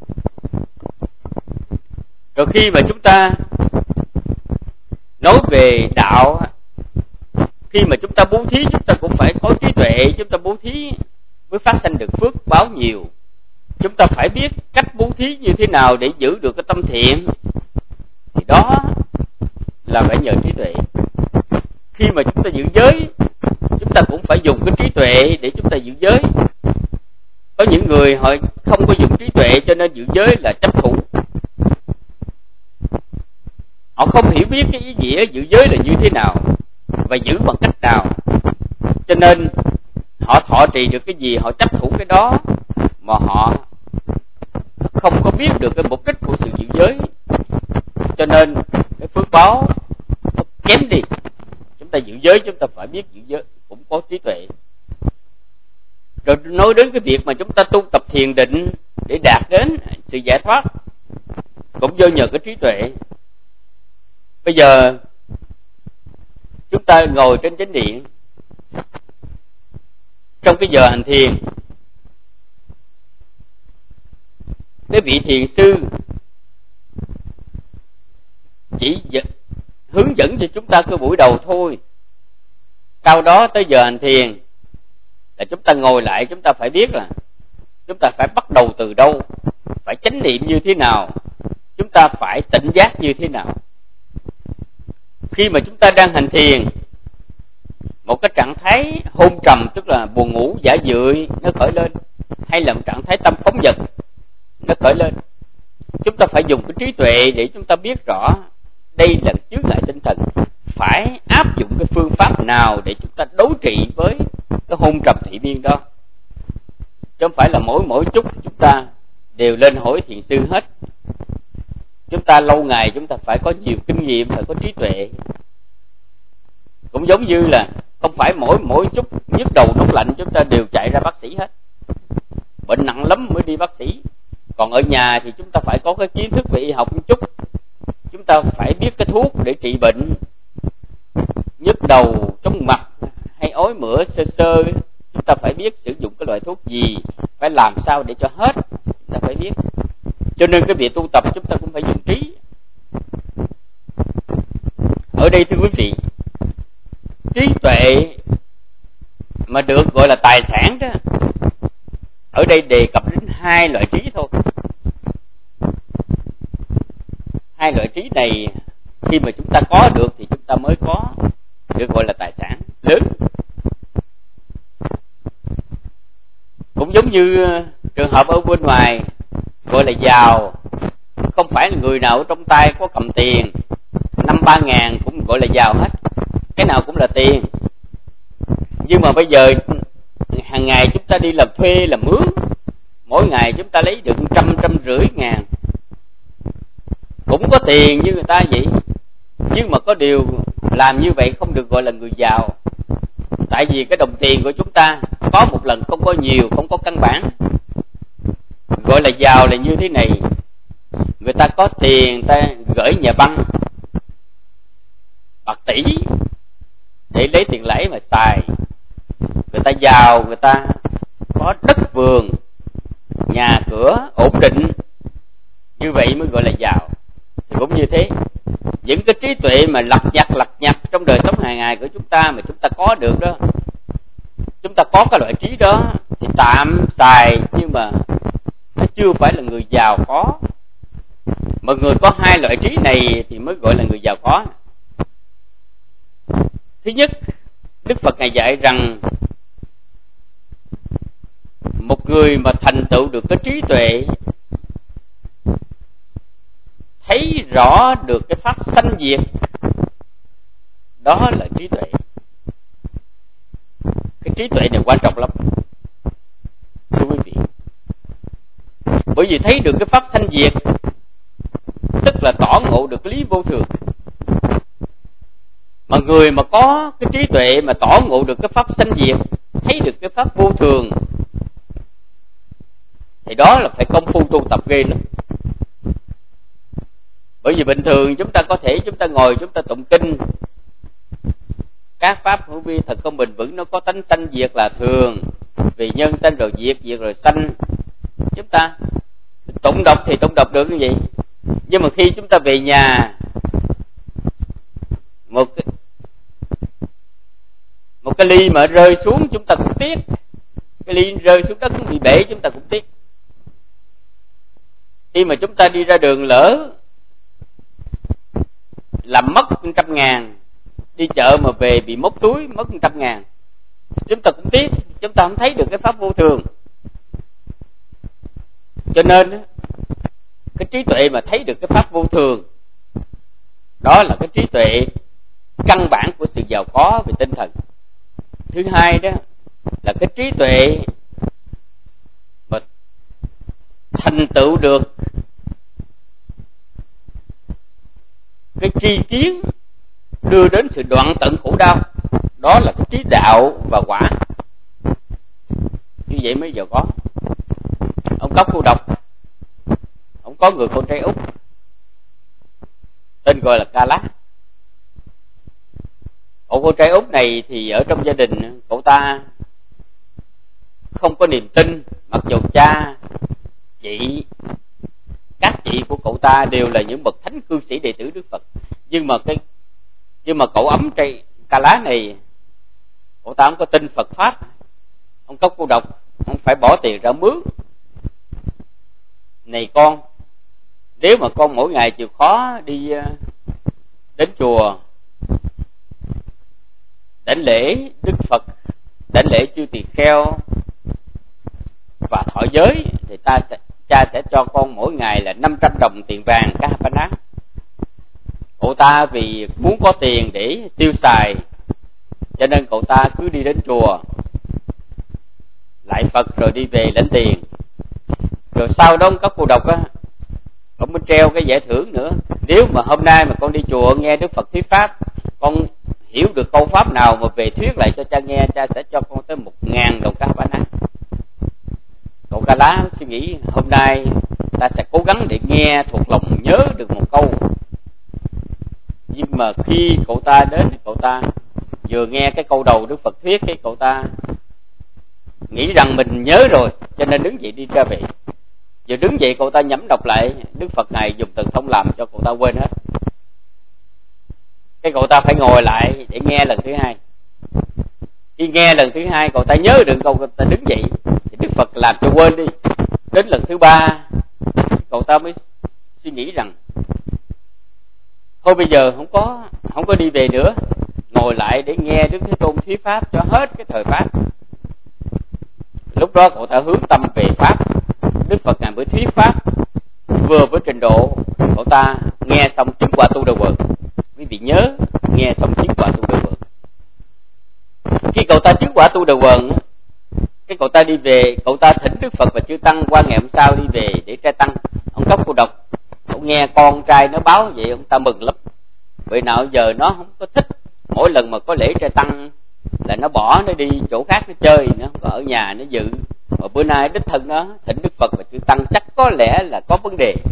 Rồi khi mà chúng ta nói về đạo, khi mà chúng ta bố thí, chúng ta cũng phải có trí tuệ. Chúng ta bố thí mới phát sinh được phước báo nhiều. Chúng ta phải biết cách bố thí như thế nào để giữ được cái tâm thiện, thì đó là phải nhờ trí tuệ. Khi mà chúng ta giữ giới, chúng ta cũng phải dùng cái trí tuệ để chúng ta giữ giới. Có những người họ không có dùng trí tuệ cho nên giữ giới là chấp thủ. Họ không hiểu biết cái ý nghĩa giữ giới là như thế nào và giữ bằng cách nào, cho nên họ thọ trì được cái gì họ chấp thủ cái đó, mà họ không có biết được cái mục đích của sự giữ giới, cho nên cái phước báo nó kém đi. Chúng ta giữ giới, chúng ta phải biết giữ giới, cũng có trí tuệ. Rồi nói đến cái việc mà chúng ta tu tập thiền định để đạt đến sự giải thoát, cũng do nhờ cái trí tuệ. Bây giờ chúng ta ngồi trên chánh điện, trong cái giờ hành thiền, cái vị thiền sư chỉ hướng dẫn cho chúng ta cái buổi đầu thôi. Sau đó tới giờ hành thiền là chúng ta ngồi lại, chúng ta phải biết là chúng ta phải bắt đầu từ đâu, phải chánh niệm như thế nào, chúng ta phải tỉnh giác như thế nào. Khi mà chúng ta đang hành thiền một cái trạng thái hôn trầm, tức là buồn ngủ giả dưỡi, nó khởi lên, hay là một trạng thái tâm phóng dật nó khởi lên. Chúng ta phải dùng cái trí tuệ để chúng ta biết rõ đây là chướng ngại tinh thần, phải áp dụng cái phương pháp nào để chúng ta đối trị với cái hôn trầm thị miên đó, chứ không phải là mỗi chút chúng ta đều lên hỏi thiền sư hết. Chúng ta lâu ngày chúng ta phải có nhiều kinh nghiệm, phải có trí tuệ. Cũng giống như là không phải mỗi chút nhức đầu nóng lạnh chúng ta đều chạy ra bác sĩ hết, bệnh nặng lắm mới đi bác sĩ. Còn ở nhà thì chúng ta phải có cái kiến thức về y học một chút, chúng ta phải biết cái thuốc để trị bệnh. Nhức đầu, chóng mặt hay ói mửa sơ sơ, chúng ta phải biết sử dụng cái loại thuốc gì, phải làm sao để cho hết, chúng ta phải biết. Cho nên cái việc tu tập chúng ta cũng phải dùng trí. Ở đây thưa quý vị, trí tuệ mà được gọi là tài sản đó, ở đây đề cập đến hai loại trí thôi. Hai loại trí này khi mà chúng ta có được thì chúng ta mới có, được gọi là tài sản lớn. Cũng giống như trường hợp ở bên ngoài gọi là giàu, không phải là người nào ở trong tay có cầm tiền 5-3 ngàn cũng gọi là giàu hết, cái nào cũng là tiền. Nhưng mà bây giờ hàng ngày chúng ta đi làm thuê làm mướn, mỗi ngày chúng ta lấy được 150 ngàn, cũng có tiền như người ta vậy. Nhưng mà có điều làm như vậy không được gọi là người giàu, tại vì cái đồng tiền của chúng ta có một lần không có nhiều, không có căn bản. Gọi là giàu là như thế này: người ta có tiền, người ta gửi nhà băng bạc tỷ để lấy tiền lãi mà xài. Người ta giàu, người ta có đất vườn, nhà cửa ổn định, như vậy mới gọi là giàu. Thì cũng như thế, những cái trí tuệ mà lặt nhặt trong đời sống hàng ngày của chúng ta mà chúng ta có được đó, chúng ta có cái loại trí đó thì tạm xài, nhưng mà nó chưa phải là người giàu có. Mà người có hai loại trí này thì mới gọi là người giàu có. Thứ nhất, Đức Phật Ngài dạy rằng một người mà thành tựu được cái trí tuệ, thấy rõ được cái pháp sanh diệt, đó là trí tuệ. Cái trí tuệ này quan trọng lắm, thưa quý vị. Bởi vì thấy được cái pháp sanh diệt, tức là tỏ ngộ được lý vô thường. Mà người mà có cái trí tuệ mà tỏ ngộ được cái pháp sanh diệt, thấy được cái pháp vô thường, thì đó là phải công phu tu tập ghê lắm. Bởi vì bình thường chúng ta có thể chúng ta ngồi chúng ta tụng kinh, các pháp hữu vi thật không bình vững, nó có tánh sanh diệt là thường, vì nhân sanh rồi diệt, diệt rồi sanh. Chúng ta tụng đọc thì tụng đọc được như vậy. Nhưng mà khi chúng ta về nhà, một cái ly mà rơi xuống chúng ta cũng tiếc, cái ly rơi xuống đất cũng bị bể chúng ta cũng tiếc. Khi mà chúng ta đi ra đường lỡ làm mất 100 ngàn, đi chợ mà về bị móc túi mất 100 ngàn, chúng ta cũng tiếc, chúng ta không thấy được cái pháp vô thường. Cho nên cái trí tuệ mà thấy được cái pháp vô thường, đó là cái trí tuệ căn bản của sự giàu có về tinh thần. Thứ hai đó là cái trí tuệ mà thành tựu được cái tri kiến đưa đến sự đoạn tận khổ đau, đó là cái trí đạo và quả. Như vậy mới giàu có. Ông Cốc Cô Độc, ông có người con trai út tên gọi là Ca Lá. Cậu con trai út này thì ở trong gia đình cậu ta không có niềm tin, mặc dù cha chị, các chị của cậu ta đều là những bậc thánh cư sĩ đệ tử Đức Phật. Nhưng mà cậu ấm trai Ca Lá này, cậu ta không có tin Phật pháp. Ông Cốc Cô Độc, ông phải bỏ tiền ra mướn. Này con, nếu mà con mỗi ngày chịu khó đi đến chùa đảnh lễ Đức Phật, đảnh lễ chư tỳ kheo và thọ giới, thì cha sẽ cho con mỗi ngày là 500 đồng tiền vàng Kahapana. Cậu ta vì muốn có tiền để tiêu xài, cho nên cậu ta cứ đi đến chùa lại Phật rồi đi về lãnh tiền. Rồi sau đó các cô độc á, ông mới treo cái giải thưởng nữa. Nếu mà hôm nay mà con đi chùa nghe Đức Phật thuyết pháp, con hiểu được câu pháp nào mà về thuyết lại cho cha nghe, cha sẽ cho con tới 1.000 đồng Kahapana. Cậu Ca Lá suy nghĩ hôm nay ta sẽ cố gắng để nghe thuộc lòng, nhớ được một câu. Nhưng mà khi cậu ta đến, cậu ta vừa nghe cái câu đầu Đức Phật thuyết, cái cậu ta nghĩ rằng mình nhớ rồi, cho nên đứng dậy đi ra về. Vừa đứng dậy cậu ta nhẩm đọc lại, Đức Phật này dùng thần thông làm cho cậu ta quên hết. Cái cậu ta phải ngồi lại để nghe lần thứ hai. Khi nghe lần thứ hai cậu ta nhớ được câu, cậu ta đứng dậy, thì Đức Phật làm cho quên đi. Đến lần thứ ba cậu ta mới suy nghĩ rằng thôi bây giờ không có đi về nữa, ngồi lại để nghe Đức Thế Tôn thuyết pháp cho hết cái thời pháp. Lúc đó cậu ta hướng tâm về pháp. Đức Phật ngài mới thuyết pháp vừa với trình độ cậu ta nghe xong chứng quả tu đà quần. Quý vị nhớ, nghe xong chứng quả tu đà quần. Khi cậu ta chứng quả tu đà quần, cái cậu ta đi về, cậu ta thỉnh Đức Phật và chư tăng qua ngày hôm sau đi về để trai tăng. Ông Cốc Cô Độc, ông nghe con trai nó báo vậy, ông ta mừng lắm. Vậy nào giờ nó không có thích, mỗi lần mà có lễ trai tăng là nó bỏ, nó đi chỗ khác nó chơi, nó không có ở nhà nó dự. Mà bữa nay đích thân nó thỉnh Đức Phật và chư tăng, chắc có lẽ là có vấn đề.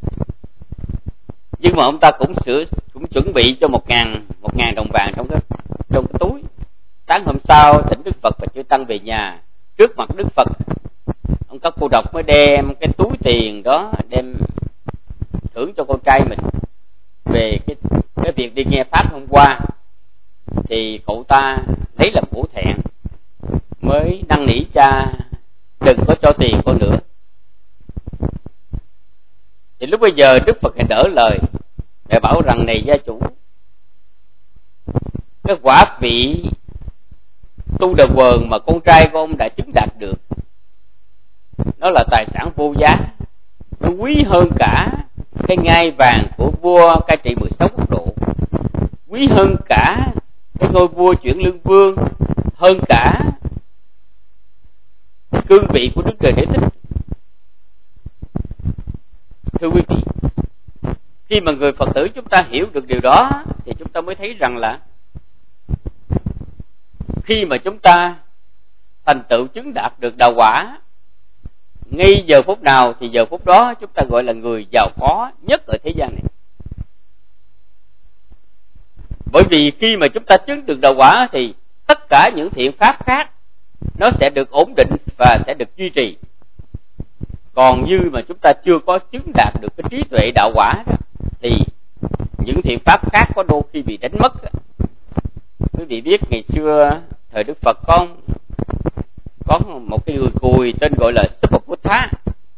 Nhưng mà ông ta cũng chuẩn bị cho 1.000 đồng vàng trong cái túi. Sáng hôm sau thỉnh Đức Phật và chư tăng về nhà, trước mặt Đức Phật, ông Cốc Cô Độc mới đem cái túi tiền đó đem thưởng cho con trai mình về cái việc đi nghe pháp hôm qua. Thì cậu ta lấy làm hổ thẹn, mới năn nỉ cha đừng có cho tiền con nữa. Thì lúc bây giờ Đức Phật hãy đỡ lời để bảo rằng này gia chủ, cái quả vị tu đà quần mà con trai của ông đã chứng đạt được, nó là tài sản vô giá, nó quý hơn cả cái ngai vàng của vua cai trị 16 quốc độ, quý hơn cả cái ngôi vua chuyển lương vương, hơn cả cương vị của Đức Trời Đế Thích. Thưa quý vị, khi mà người Phật tử chúng ta hiểu được điều đó, thì chúng ta mới thấy rằng là khi mà chúng ta thành tựu chứng đạt được đạo quả, ngay giờ phút nào thì giờ phút đó chúng ta gọi là người giàu có nhất ở thế gian này. Bởi vì khi mà chúng ta chứng được đạo quả thì tất cả những thiện pháp khác nó sẽ được ổn định và sẽ được duy trì. Còn như mà chúng ta chưa có chứng đạt được cái trí tuệ đạo quả đó, thì những thiện pháp khác có đôi khi bị đánh mất. Quý vị biết ngày xưa thời Đức Phật có một cái người cùi tên gọi là Subbaputtha.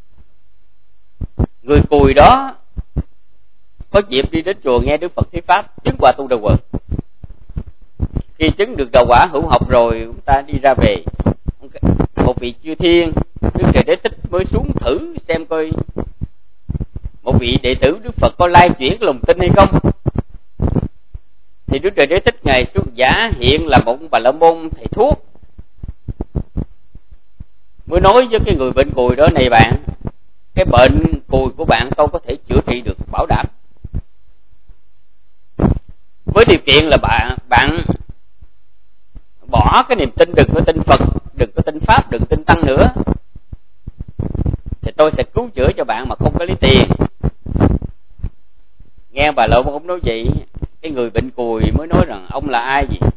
Người cùi đó có dịp đi đến chùa nghe Đức Phật thuyết pháp, chứng quả tu đà quần. Khi chứng được đạo quả hữu học rồi, chúng ta đi ra về, một vị chư thiên Đức Trời Đế Thích mới xuống thử xem coi một vị đệ tử Đức Phật có lai chuyển lòng tin hay không. Thì Đức Trời Đế Thích ngài xuất giả hiện là một Bà La Môn thầy thuốc, mới nói với cái người bệnh cùi đó: này bạn, cái bệnh cùi của bạn tôi có thể chữa trị được, bảo đảm, với điều kiện là bạn bỏ cái niềm tin, đừng có tin Phật, đừng có tin Pháp, đừng tin Tăng nữa, thì tôi sẽ cứu chữa cho bạn mà không có lấy tiền. Nghe Bà La Môn nói vậy, cái người bệnh cùi mới nói rằng: ông là ai vậy?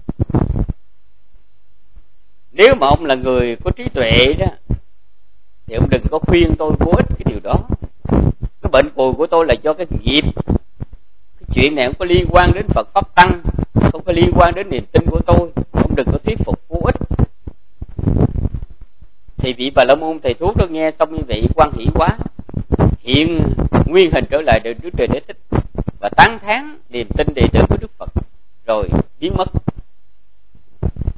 Nếu mà ông là người có trí tuệ đó, thì ông đừng có khuyên tôi vô ích cái điều đó. Cái bệnh cùi của tôi là do cái nghiệp. Cái chuyện này không có liên quan đến Phật Pháp Tăng, không có liên quan đến niềm tin của tôi. Ông đừng có thuyết phục vô ích. Thì vị Bà La Môn thầy thuốc đó nghe xong như vậy hoan hỷ quá, hiện nguyên hình trở lại được Đức Trời Đế Thích và tán thán niềm tin đệ tử của Đức Phật, rồi biến mất.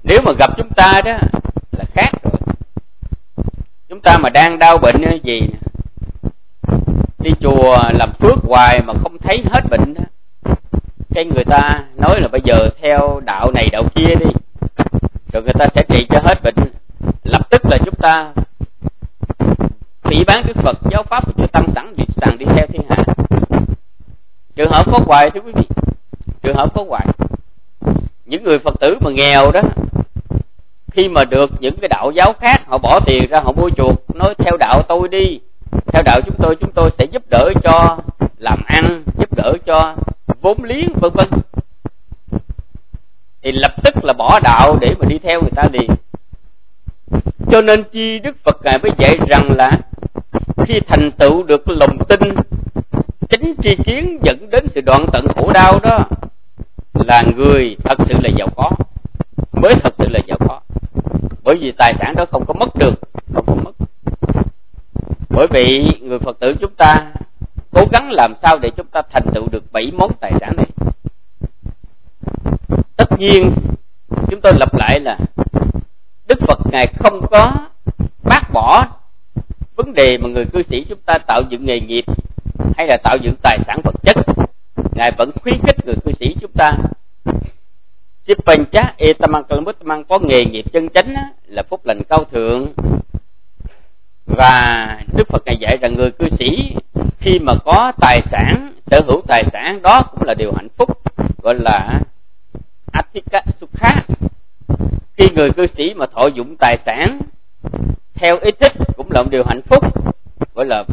Nếu mà gặp chúng ta đó là khác rồi. Chúng ta mà đang đau bệnh gì đi chùa làm phước hoài mà không thấy hết bệnh đó, cái người ta nói là bây giờ theo đạo này đạo kia đi, rồi người ta sẽ trị cho hết bệnh, lập tức là chúng ta phỉ báng Đức Phật, giáo pháp cho tăng sẵn sàng đi theo thiên hạ. Trường hợp có hoài thưa quý vị, trường hợp có hoài. Những người Phật tử mà nghèo đó, khi mà được những cái đạo giáo khác họ bỏ tiền ra họ mua chuộc, nói theo đạo tôi đi, theo đạo chúng tôi sẽ giúp đỡ cho làm ăn, giúp đỡ cho vốn liếng vân vân, thì lập tức là bỏ đạo để mà đi theo người ta liền. Cho nên chi Đức Phật Ngài mới dạy rằng là khi thành tựu được lòng tin, chánh tri kiến dẫn đến sự đoạn tận khổ đau đó, là người thật sự là giàu có, mới thật sự là giàu có. Bởi vì tài sản đó không có mất được, không có mất. Bởi vì người Phật tử chúng ta cố gắng làm sao để chúng ta thành tựu được 7 món tài sản này. Tất nhiên chúng tôi lặp lại là Đức Phật Ngài không có bác bỏ vấn đề mà người cư sĩ chúng ta tạo dựng nghề nghiệp hay là tạo dựng tài sản vật chất. Ngài vẫn khuyến khích người cư sĩ chúng ta Sipancha etamang kalamuttamang, có nghề nghiệp chân chánh là phúc lành cao thượng. Và Đức Phật Ngài dạy rằng người cư sĩ khi mà có tài sản, sở hữu tài sản đó cũng là điều hạnh phúc, gọi là Athika Sukha. Khi người cư sĩ mà thọ dụng tài sản theo ý thích cũng là một điều hạnh phúc, gọi là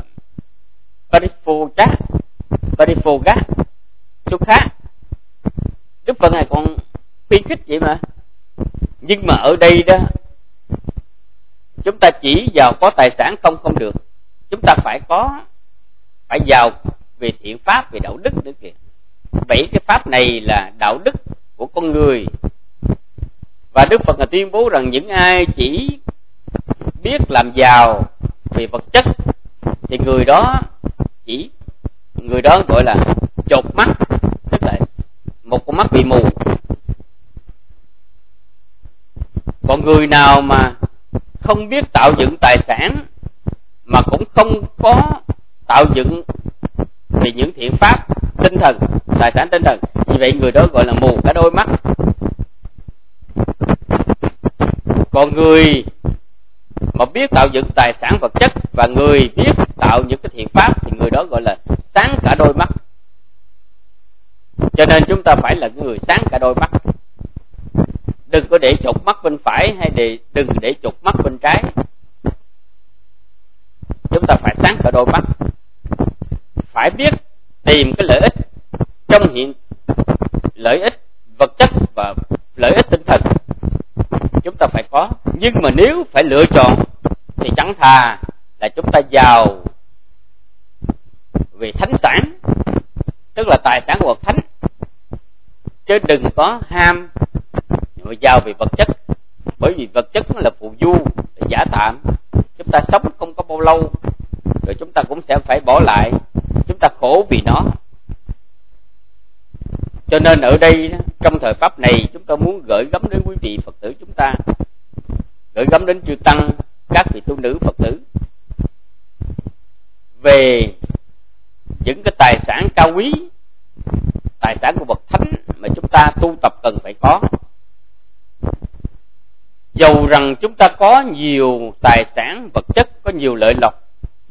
Parifoga Sukha. Đức Phật Ngài còn khuyến khích vậy mà. Nhưng mà ở đây đó, chúng ta chỉ giàu có tài sản không được, chúng ta phải giàu về thiện pháp, về đạo đức nữa kìa. 7 cái pháp này là đạo đức của con người. Và Đức Phật Ngài tuyên bố rằng những ai chỉ biết làm giàu về vật chất thì người đó gọi là chột mắt, tức là một con mắt bị mù. Còn người nào mà không biết tạo dựng tài sản mà cũng không có tạo dựng về những thiện pháp tinh thần, tài sản tinh thần, như vậy người đó gọi là mù cả đôi mắt. Còn người mà biết tạo dựng tài sản vật chất và người biết tạo những cái thiện pháp thì người đó gọi là sáng cả đôi mắt. Cho nên chúng ta phải là người sáng cả đôi mắt, đừng có để chột mắt bên phải hay đừng để chột mắt bên trái. Chúng ta phải sáng cả đôi mắt, phải biết tìm cái lợi ích trong lợi ích vật chất và lợi ích tinh thần chúng ta phải có. Nhưng mà nếu phải lựa chọn thì chẳng thà là chúng ta giàu về thánh sản, tức là tài sản của bậc thánh, chứ đừng có ham giàu về vật chất. Bởi vì vật chất nó là phù du, là giả tạm, chúng ta sống không có bao lâu rồi chúng ta cũng sẽ phải bỏ lại, chúng ta khổ vì nó. Cho nên ở đây trong thời pháp này chúng ta muốn gửi gắm đến quý vị Phật tử chúng ta, gửi gắm đến chư tăng, các vị tu nữ Phật tử về những cái tài sản cao quý, tài sản của bậc thánh mà chúng ta tu tập cần phải có. Dầu rằng chúng ta có nhiều tài sản vật chất, có nhiều lợi lộc,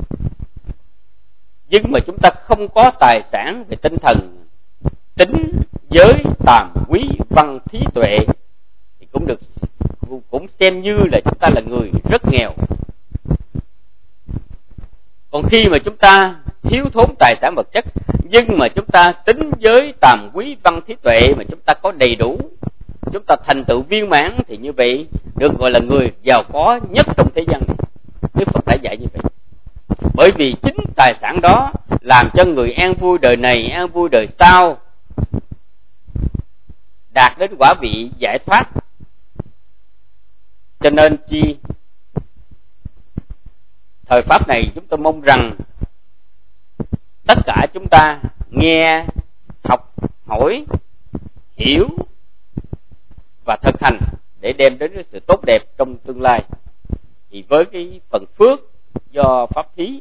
nhưng mà chúng ta không có tài sản về tinh thần, tính, giới, tàm, quý, văn, thí tuệ thì cũng xem như là chúng ta là người rất nghèo. Còn khi mà chúng ta thiếu thốn tài sản vật chất nhưng mà chúng ta tính, giới, tàm, quý, văn, thí tuệ mà chúng ta có đầy đủ, chúng ta thành tựu viên mãn thì như vậy được gọi là người giàu có nhất trong thế gian này. Đức Phật đã dạy như vậy. Bởi vì chính tài sản đó làm cho người an vui đời này, an vui đời sau, đạt đến quả vị giải thoát. Cho nên thời pháp này chúng tôi mong rằng tất cả chúng ta nghe, học, hỏi, hiểu và thực hành để đem đến cái sự tốt đẹp trong tương lai. Thì với cái phần phước do pháp thí,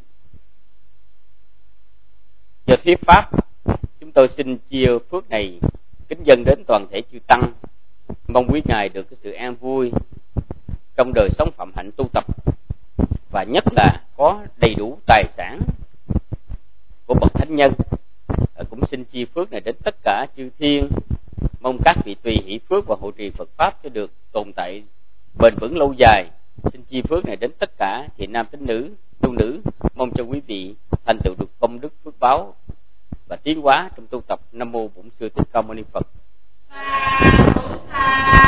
do thuyết pháp, chúng tôi xin chia phước này kính dâng đến toàn thể chư tăng, mong quý ngài được cái sự an vui trong đời sống phạm hạnh tu tập, và nhất là có đầy đủ tài sản của bậc thánh nhân. Cũng xin chia phước này đến tất cả chư thiên, mong các vị tùy hỷ phước và hộ trì Phật pháp cho được tồn tại bền vững lâu dài. Xin chia phước này đến tất cả thiện nam tín nữ, tu nữ, mong cho quý vị thành tựu được công đức phước báo và tiến hóa trong tu tập. Nam mô Bổn Sư Thích Ca Mâu Ni Phật.